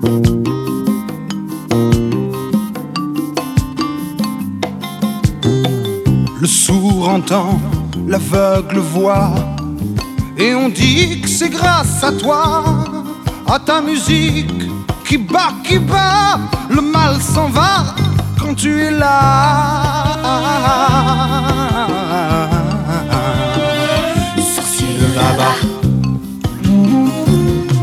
Le sourd entend, l'aveugle voit, et on dit que c'est grâce à toi, à ta musique qui bat, le mal s'en va quand tu es là.